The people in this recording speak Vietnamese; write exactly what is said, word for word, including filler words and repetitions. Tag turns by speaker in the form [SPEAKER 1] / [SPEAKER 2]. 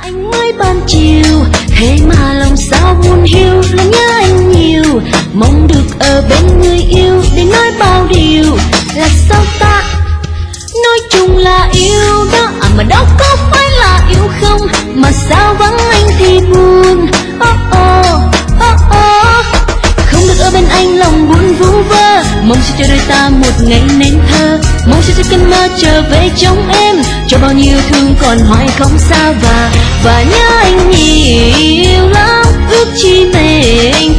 [SPEAKER 1] anh mới ban chiều, thế mà lòng sao buồn hiu, là nhớ anh nhiều, mong được ở bên người yêu để nói bao điều. Là sao ta nói chung là yêu đó, à mà đó có phải là yêu không, mà sao vắng anh thì buồn. Oh oh, oh oh. Không được ở bên anh lòng buồn vu vơ, mong sẽ cho đôi ta một ngày nên thơ, mong sẽ cho cơn mơ trở về trong em, cho bao nhiêu thương còn hoài không xa và và nhớ anh nhiều lắm, ước chi mình